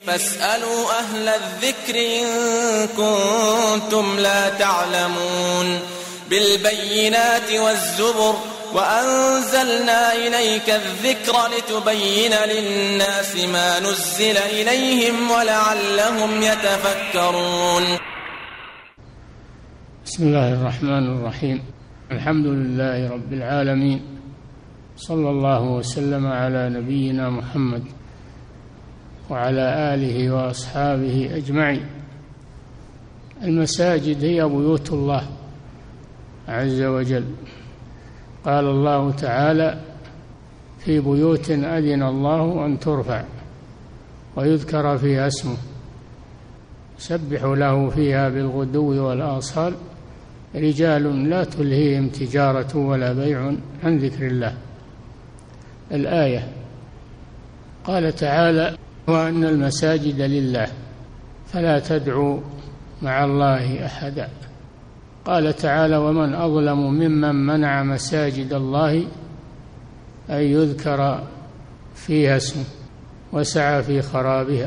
فاسألوا أهل الذكر إن كنتم لا تعلمون بالبينات والزبر وأنزلنا إليك الذكر لتبين للناس ما نزل إليهم ولعلهم يتفكرون. بسم الله الرحمن الرحيم. الحمد لله رب العالمين، صلى الله وسلم على نبينا محمد وعلى آله وأصحابه أجمعين. المساجد هي بيوت الله عز وجل. قال الله تعالى: في بيوت أذن الله أن ترفع ويذكر فيها اسمه يسبح له فيها بالغدو والآصال رجال لا تلهيهم تجارة ولا بيع عن ذكر الله. الآية. قال تعالى: وأن المساجد لله فلا تدعوا مع الله أحدا. قال تعالى: ومن أظلم ممن منع مساجد الله أن يذكر فيها اسمه وسعى في خرابها.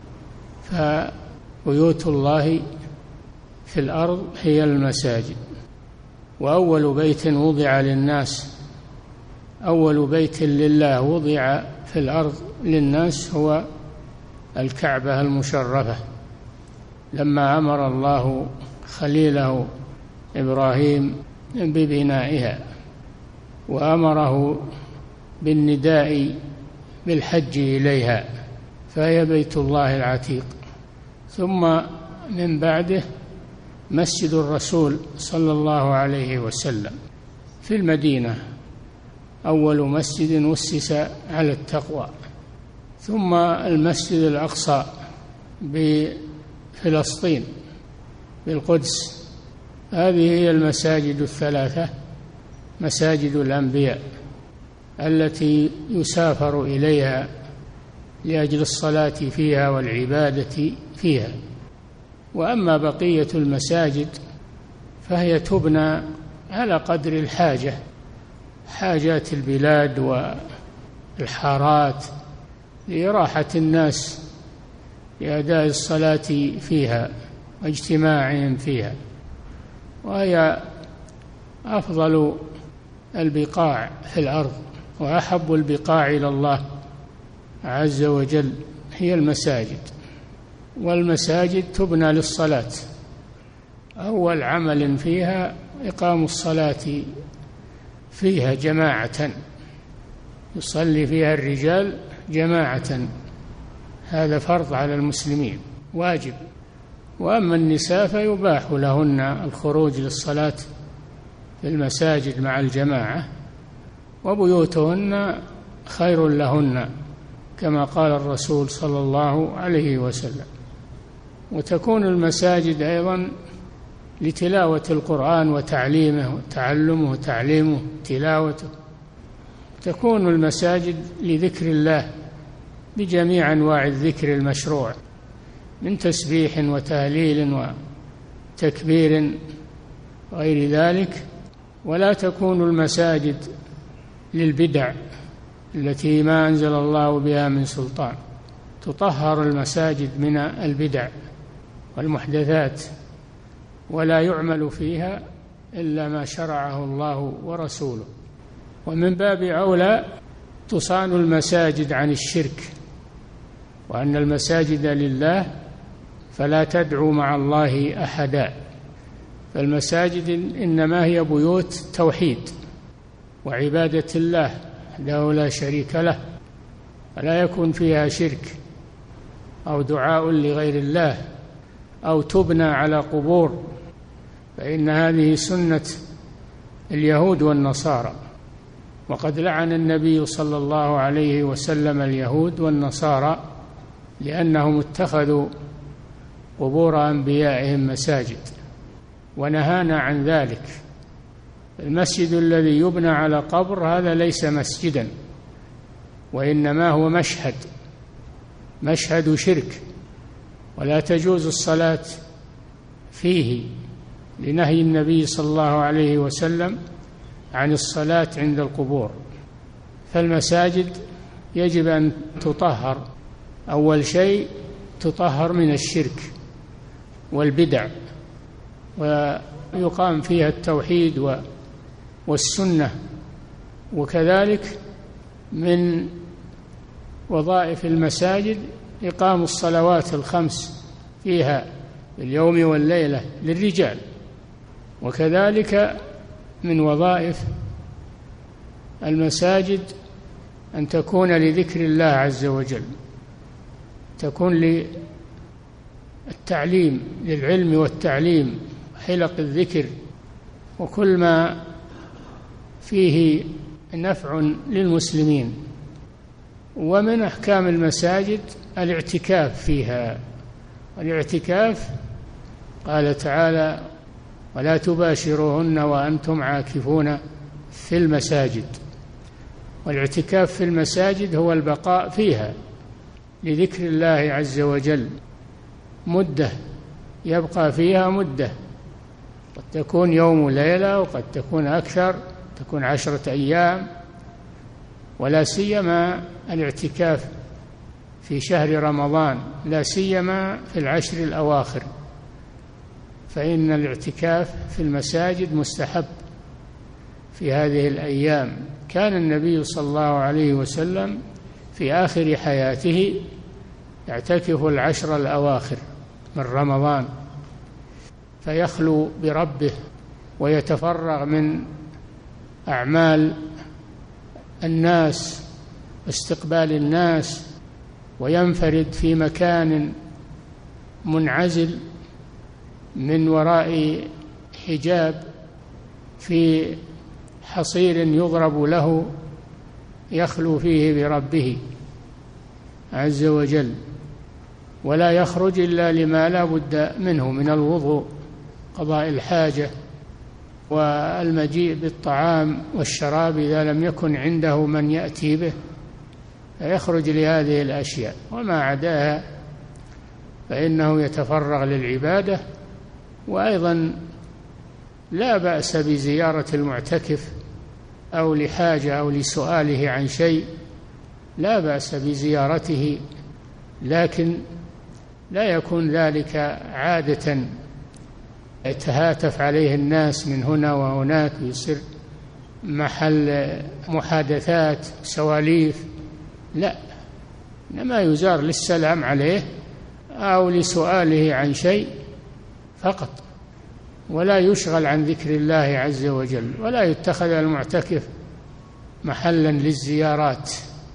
فبيوت الله في الأرض هي المساجد. وأول بيت وضع للناس، أول بيت لله وضع في الأرض للناس هو الكعبة المشرفة، لما أمر الله خليله إبراهيم ببنائها وأمره بالنداء بالحج إليها، فهي بيت الله العتيق. ثم من بعده مسجد الرسول صلى الله عليه وسلم في المدينة، أول مسجد أسس على التقوى. ثم المسجد الأقصى بفلسطين بالقدس. هذه هي المساجد الثلاثة، مساجد الأنبياء التي يسافر إليها لأجل الصلاة فيها والعبادة فيها. وأما بقية المساجد فهي تبنى على قدر الحاجة، حاجات البلاد والحارات، لراحة الناس لأداء الصلاة فيها واجتماعهم فيها. وهي أفضل البقاع في الأرض وأحب البقاع إلى الله عز وجل هي المساجد. والمساجد تبنى للصلاة، أول عمل فيها إقام الصلاة فيها جماعة، يصلي فيها الرجال جماعة، هذا فرض على المسلمين واجب. وأما النساء فيباح لهن الخروج للصلاة في المساجد مع الجماعة، وبيوتهن خير لهن كما قال الرسول صلى الله عليه وسلم. وتكون المساجد أيضا لتلاوة القرآن وتعليمه وتعلمه وتعليمه تلاوته. تكون المساجد لذكر الله بجميع أنواع الذكر المشروع من تسبيح وتهليل وتكبير وغير ذلك. ولا تكون المساجد للبدع التي ما أنزل الله بها من سلطان، تطهر المساجد من البدع والمحدثات، ولا يعمل فيها إلا ما شرعه الله ورسوله. ومن باب أولى تصان المساجد عن الشرك، وأن المساجد لله فلا تدعوا مع الله أحدا. فالمساجد إنما هي بيوت توحيد وعبادة الله وحده لا شريك له، فلا يكون فيها شرك أو دعاء لغير الله أو تبنى على قبور، فإن هذه سنة اليهود والنصارى. وقد لعن النبي صلى الله عليه وسلم اليهود والنصارى لأنهم اتخذوا قبور أنبيائهم مساجد، ونهانا عن ذلك. المسجد الذي يبنى على قبر هذا ليس مسجدا، وإنما هو مشهد شرك، ولا تجوز الصلاة فيه لنهي النبي صلى الله عليه وسلم عن الصلاة عند القبور. فالمساجد يجب أن تطهر أول شيء تطهر من الشرك والبدع، ويقام فيها التوحيد والسنة. وكذلك من وظائف المساجد إقام الصلوات الخمس فيها اليوم والليلة للرجال. وكذلك من وظائف المساجد أن تكون لذكر الله عز وجل، تكون للتعليم، للعلم والتعليم، حلق الذكر، وكل ما فيه نفع للمسلمين. ومن أحكام المساجد الاعتكاف فيها. الاعتكاف قال تعالى: ولا تباشروهن وأنتم عاكفون في المساجد. والاعتكاف في المساجد هو البقاء فيها لذكر الله عز وجل مدة، يبقى فيها مدة، قد تكون يوم وليلة وقد تكون أكثر، تكون 10 أيام. ولا سيما الاعتكاف في شهر رمضان، لا سيما في العشر الأواخر، فإن الاعتكاف في المساجد مستحب في هذه الأيام. كان النبي صلى الله عليه وسلم في آخر حياته يعتكف العشر الأواخر من رمضان، فيخلو بربه ويتفرغ من أعمال الناس، استقبال الناس، وينفرد في مكان منعزل من وراء حجاب في حصير يضرب له، يخلو فيه بربه عز وجل، ولا يخرج إلا لما لا بد منه من الوضوء، قضاء الحاجة، والمجيء بالطعام والشراب إذا لم يكن عنده من يأتي به، فيخرج لهذه الأشياء. وما عداها فإنه يتفرغ للعبادة. وأيضا لا بأس بزيارة المعتكف أو لحاجة أو لسؤاله عن شيء، لا بأس بزيارته، لكن لا يكون ذلك عادة يتهاتف عليه الناس من هنا وهناك، ويصير محل محادثات سواليف. لا، إنما يزار للسلام عليه أو لسؤاله عن شيء فقط، ولا يشغل عن ذكر الله عز وجل، ولا يتخذ المعتكف محلا للزيارات،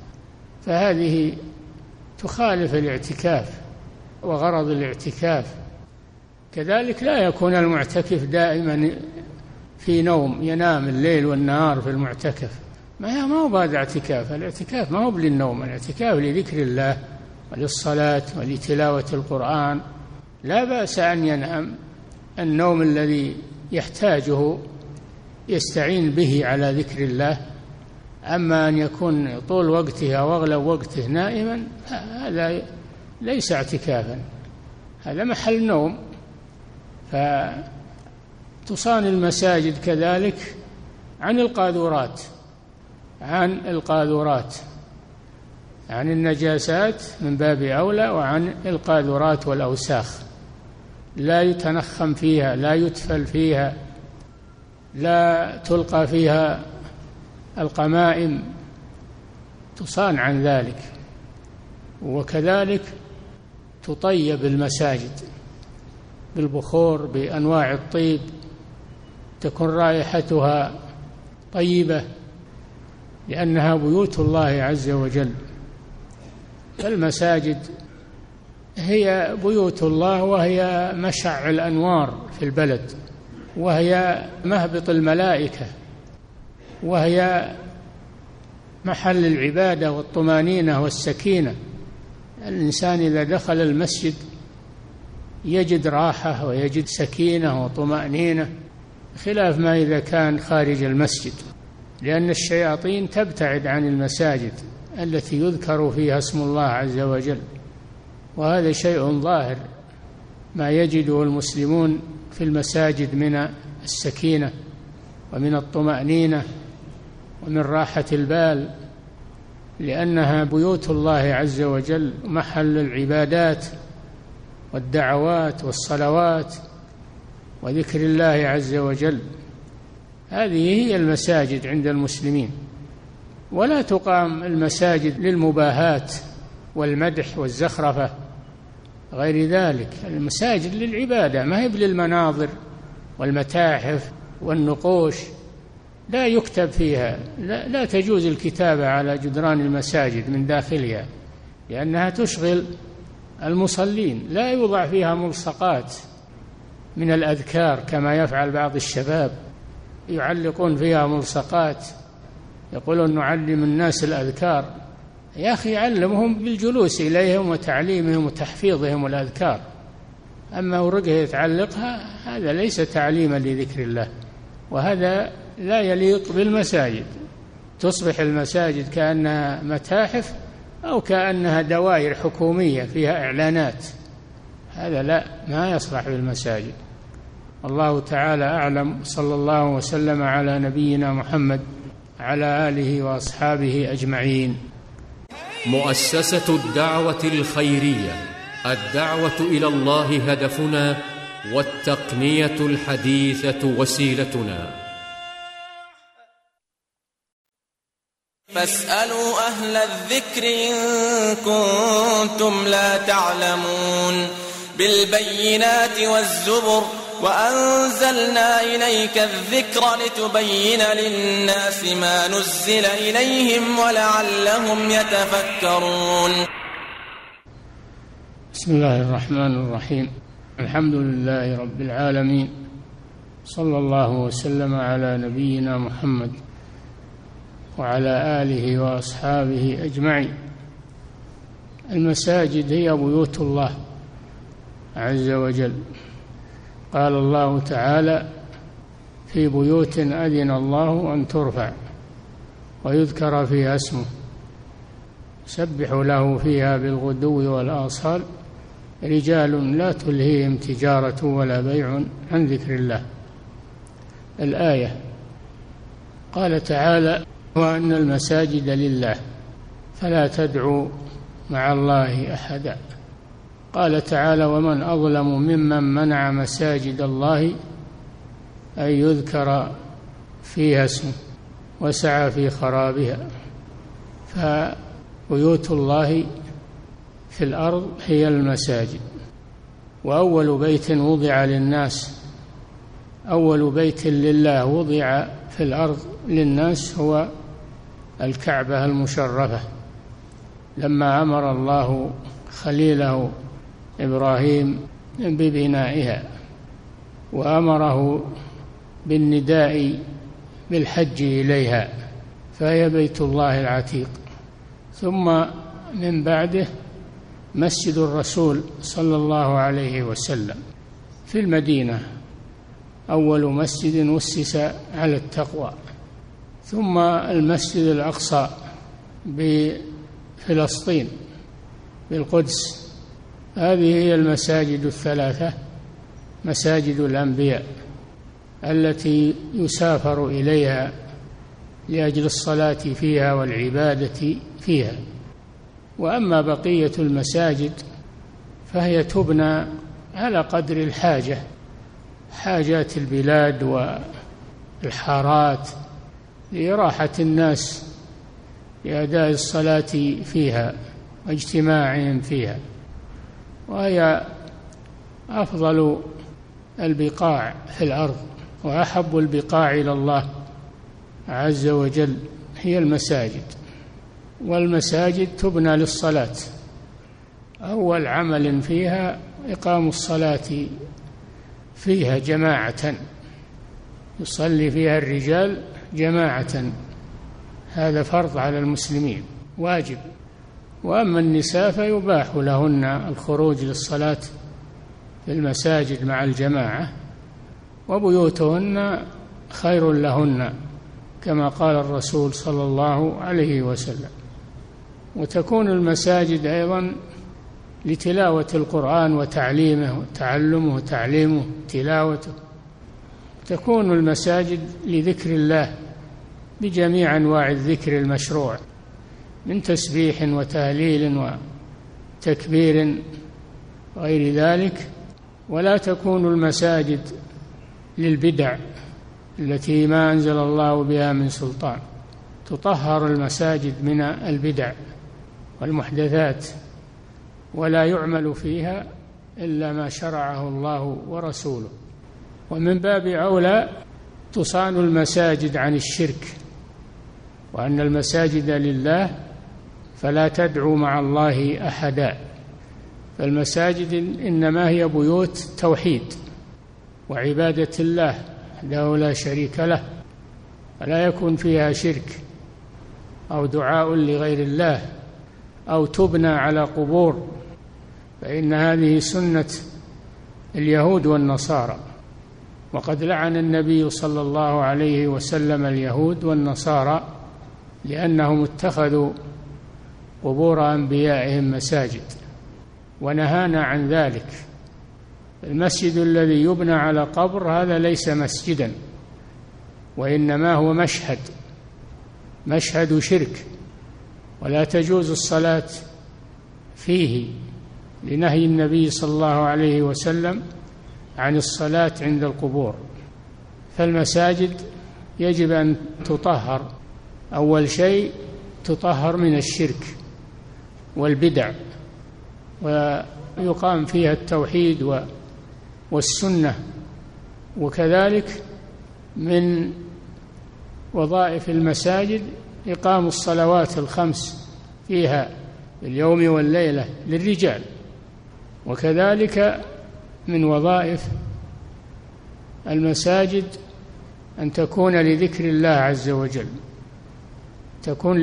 فهذه تخالف الاعتكاف وغرض الاعتكاف. كذلك لا يكون المعتكف دائما في نوم، ينام الليل والنهار في المعتكف، ما هو بعد اعتكاف. الاعتكاف ما هو للنوم، الاعتكاف لذكر الله وللصلاة ولتلاوة القرآن. لا بأس أن ينام النوم الذي يحتاجه يستعين به على ذكر الله، أما أن يكون طول وقته أو أغلب وقته نائما هذا ليس اعتكافا، هذا محل نوم. فتصان المساجد كذلك عن القاذورات، عن النجاسات من باب أولى، وعن القاذورات والأوساخ. لا يتنخم فيها، لا يتفل فيها، لا تلقى فيها القمائم، تصان عن ذلك. وكذلك تطيب المساجد بالبخور، بأنواع الطيب، تكون رائحتها طيبة، لأنها بيوت الله عز وجل. المساجد هي بيوت الله، وهي مشع الأنوار في البلد، وهي مهبط الملائكة، وهي محل العبادة والطمانينة والسكينة. الإنسان إذا دخل المسجد يجد راحة ويجد سكينة وطمأنينة، خلاف ما إذا كان خارج المسجد، لأن الشياطين تبتعد عن المساجد التي يذكر فيها اسم الله عز وجل. وهذا شيء ظاهر، ما يجده المسلمون في المساجد من السكينة ومن الطمأنينة ومن راحة البال، لأنها بيوت الله عز وجل، محل العبادات والدعوات والصلوات وذكر الله عز وجل. هذه هي المساجد عند المسلمين، ولا تقام المساجد للمباهات والمدح والزخرفة غير ذلك. المساجد للعبادة، ما هي للمناظر والمتاحف والنقوش، لا يكتب فيها، لا تجوز الكتابة على جدران المساجد من داخلها لأنها تشغل المصلين. لا يوضع فيها ملصقات من الأذكار كما يفعل بعض الشباب، يعلقون فيها ملصقات، يقولون نعلم الناس الأذكار. يا أخي علمهم بالجلوس إليهم وتعليمهم وتحفيظهم الأذكار، أما ورقة يتعلقها هذا ليس تعليما لذكر الله، وهذا لا يليق بالمساجد. تصبح المساجد كأنها متاحف أو كأنها دوائر حكومية فيها إعلانات، هذا لا، ما يصلح بالمساجد. الله تعالى أعلم. صلى الله وسلم على نبينا محمد على آله وأصحابه أجمعين. مؤسسة الدعوة الخيرية، الدعوة إلى الله هدفنا، والتقنية الحديثة وسيلتنا. فاسألوا أهل الذكر إن كنتم لا تعلمون. بالبينات والزبر وأنزلنا إليك الذكر لتبين للناس ما نزل إليهم ولعلهم يتفكرون. بسم الله الرحمن الرحيم. الحمد لله رب العالمين، صلى الله وسلم على نبينا محمد وعلى آله وأصحابه أجمعين. المساجد هي بيوت الله عز وجل. قال الله تعالى: في بيوت أذن الله أن ترفع ويذكر فيها اسمه يسبح له فيها بالغدو والآصال رجال لا تلهيهم تجارة ولا بيع عن ذكر الله. الآية. قال تعالى: وأن المساجد لله فلا تدعوا مع الله أحدا. قال تعالى: ومن أظلم ممن منع مساجد الله أن يذكر فيها اسمه وسعى في خرابها. فبيوت الله في الأرض هي المساجد. وأول بيت وضع للناس، أول بيت لله وضع في الأرض للناس هو الكعبة المشرفة، لما أمر الله خليله إبراهيم ببنائها وأمره بالنداء بالحج إليها، فهي بيت الله العتيق. ثم من بعده مسجد الرسول صلى الله عليه وسلم في المدينة، أول مسجد أسس على التقوى. ثم المسجد الأقصى بفلسطين بالقدس. هذه هي المساجد الثلاثة، مساجد الأنبياء التي يسافر إليها لأجل الصلاة فيها والعبادة فيها. وأما بقية المساجد فهي تبنى على قدر الحاجة، حاجات البلاد والحارات، لراحة الناس لأداء الصلاة فيها واجتماعهم فيها. وهي أفضل البقاع في الأرض، وأحب البقاع إلى الله عز وجل هي المساجد. والمساجد تبنى للصلاة، أول عمل فيها إقام الصلاة فيها جماعة، يصلي فيها الرجال جماعة، هذا فرض على المسلمين واجب. وأما النساء فيباح لهن الخروج للصلاة في المساجد مع الجماعة، وبيوتهن خير لهن كما قال الرسول صلى الله عليه وسلم. وتكون المساجد أيضا لتلاوة القرآن وتعليمه وتعلمه وتعليمه تلاوته. تكون المساجد لذكر الله بجميع أنواع الذكر المشروع من تسبيح وتهليل وتكبير وغير ذلك. ولا تكون المساجد للبدع التي ما أنزل الله بها من سلطان، تطهر المساجد من البدع والمحدثات، ولا يعمل فيها إلا ما شرعه الله ورسوله. ومن باب أولى تصان المساجد عن الشرك، وأن المساجد لله فلا تدعوا مع الله أحدا. فالمساجد إنما هي بيوت توحيد وعبادة الله وحده لا شريك له، فلا يكون فيها شرك أو دعاء لغير الله أو تبنى على قبور، فإن هذه سنة اليهود والنصارى. وقد لعن النبي صلى الله عليه وسلم اليهود والنصارى لأنهم اتخذوا قبور أنبيائهم مساجد، ونهانا عن ذلك. المسجد الذي يبنى على قبر هذا ليس مسجدا، وإنما هو مشهد شرك، ولا تجوز الصلاة فيه لنهي النبي صلى الله عليه وسلم عن الصلاة عند القبور. فالمساجد يجب أن تطهر، أول شيء تطهر من الشرك والبدع، ويقام فيها التوحيد والسنة. وكذلك من وظائف المساجد إقام الصلوات الخمس فيها اليوم والليلة للرجال. وكذلك من وظائف المساجد أن تكون لذكر الله عز وجل، تكون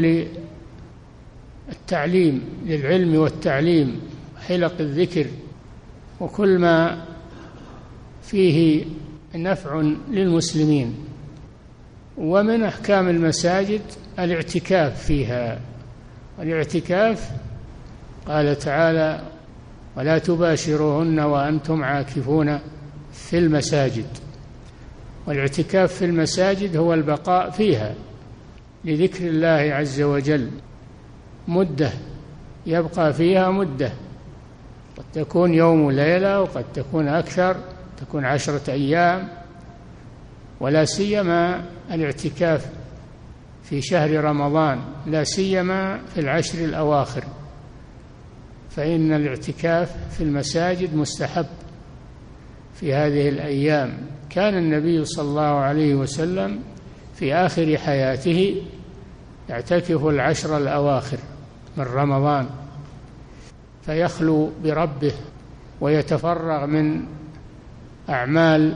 للتعليم، للعلم والتعليم، حلق الذكر، وكل ما فيه نفع للمسلمين. ومن أحكام المساجد الاعتكاف فيها. والاعتكاف قال تعالى: ولا تباشروهن وأنتم عاكفون في المساجد. والاعتكاف في المساجد هو البقاء فيها لذكر الله عز وجل مدة، يبقى فيها مدة، قد تكون يوم وليلة وقد تكون أكثر، تكون 10 أيام. ولا سيما الاعتكاف في شهر رمضان، لا سيما في العشر الأواخر، فإن الاعتكاف في المساجد مستحب في هذه الأيام. كان النبي صلى الله عليه وسلم في آخر حياته يعتكف العشر الأواخر من رمضان، فيخلو بربه ويتفرغ من أعمال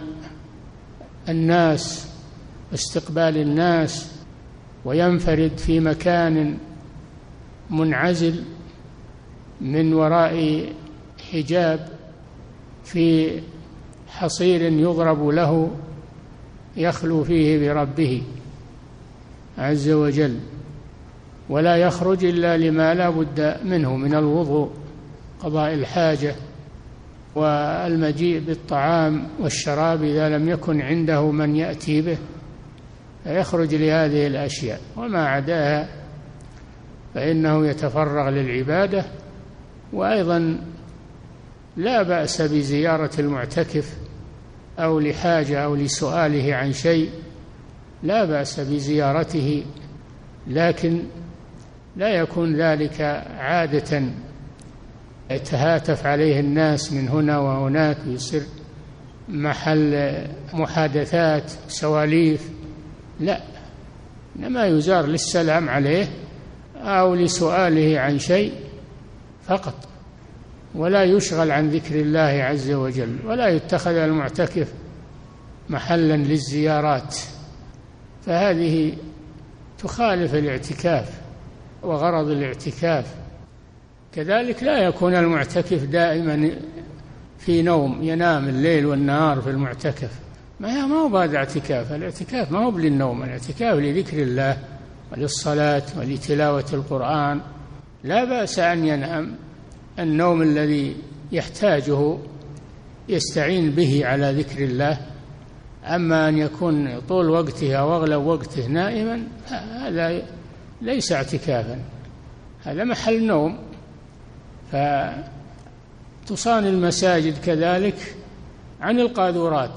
الناس واستقبال الناس، وينفرد في مكان منعزل من وراء حجاب في حصير يضرب له، يخلو فيه بربه عز وجل، ولا يخرج إلا لما لا بد منه من الوضوء، قضاء الحاجة، والمجيء بالطعام والشراب إذا لم يكن عنده من يأتي به، فيخرج لهذه الأشياء. وما عداها فإنه يتفرغ للعبادة. وأيضا لا بأس بزيارة المعتكف أو لحاجة أو لسؤاله عن شيء، لا بأس بزيارته، لكن لا يكون ذلك عادة يتهاتف عليه الناس من هنا وهناك، ويصير محل محادثات سواليف. لا، إنما يزار للسلام عليه أو لسؤاله عن شيء فقط، ولا يشغل عن ذكر الله عز وجل، ولا يتخذ المعتكف محلا للزيارات، فهذه تخالف الاعتكاف وغرض الاعتكاف. كذلك لا يكون المعتكف دائما في نوم، ينام الليل والنهار في المعتكف، ما هو هذا اعتكاف. الاعتكاف ما هو للنوم، الاعتكاف لذكر الله وللصلاة ولتلاوة القرآن. لا بأس أن ينام النوم الذي يحتاجه يستعين به على ذكر الله، أما أن يكون طول وقته أو أغلب وقته نائما هذا ليس اعتكافا، هذا محل نوم. تصان المساجد كذلك عن القاذورات،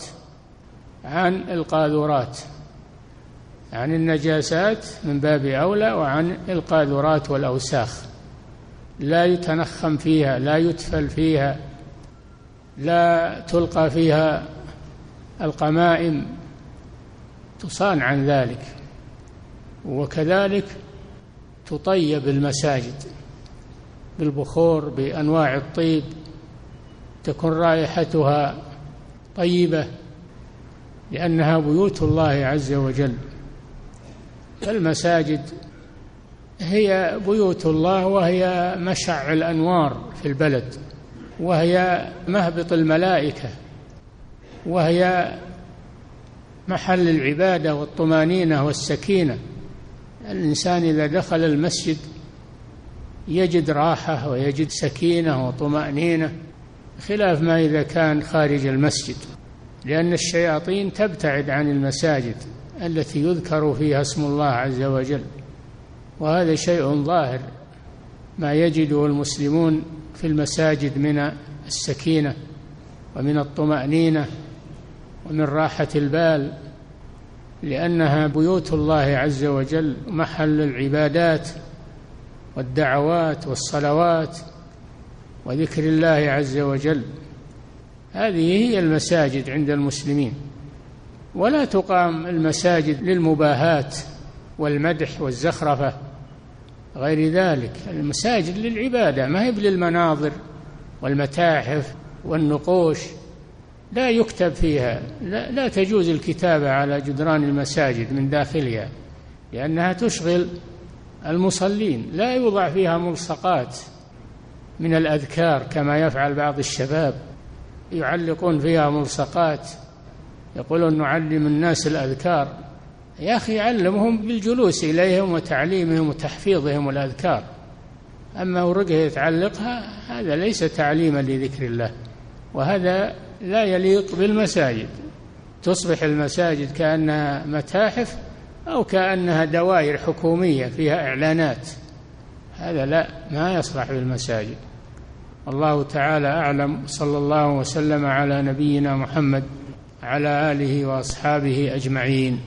عن النجاسات من باب أولى، وعن القاذورات والأوساخ. لا يتنخم فيها، لا يتفل فيها، لا تلقى فيها القمائم، تصان عن ذلك. وكذلك تطيب المساجد بالبخور، بأنواع الطيب، تكون رائحتها طيبة، لأنها بيوت الله عز وجل. فالمساجد هي بيوت الله، وهي مشع الأنوار في البلد، وهي مهبط الملائكة، وهي محل العبادة والطمانينة والسكينة. الإنسان إذا دخل المسجد يجد راحة ويجد سكينة وطمأنينة، خلاف ما إذا كان خارج المسجد، لأن الشياطين تبتعد عن المساجد التي يذكر فيها اسم الله عز وجل. وهذا شيء ظاهر، ما يجده المسلمون في المساجد من السكينة ومن الطمأنينة ومن راحة البال، لأنها بيوت الله عز وجل، محل العبادات والدعوات والصلوات وذكر الله عز وجل. هذه هي المساجد عند المسلمين. ولا تقام المساجد للمباهات والمدح والزخرفة غير ذلك. المساجد للعبادة، ما هي للمناظر والمتاحف والنقوش، لا يكتب فيها، لا تجوز الكتابة على جدران المساجد من داخلها، لأنها تشغل المصلين. لا يوضع فيها ملصقات من الأذكار كما يفعل بعض الشباب، يعلقون فيها ملصقات، يقولون نعلم الناس الأذكار. يا أخي علمهم بالجلوس إليهم وتعليمهم وتحفيظهم الأذكار، أما ورقة يتعلقها هذا ليس تعليما لذكر الله، وهذا لا يليق بالمساجد. تصبح المساجد كأنها متاحف أو كأنها دوائر حكومية فيها إعلانات، هذا لا، ما يصلح بالمساجد. الله تعالى أعلم. صلى الله وسلم على نبينا محمد على آله وأصحابه أجمعين.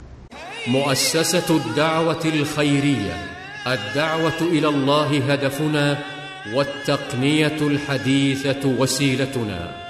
مؤسسة الدعوة الخيرية، الدعوة إلى الله هدفنا، والتقنية الحديثة وسيلتنا.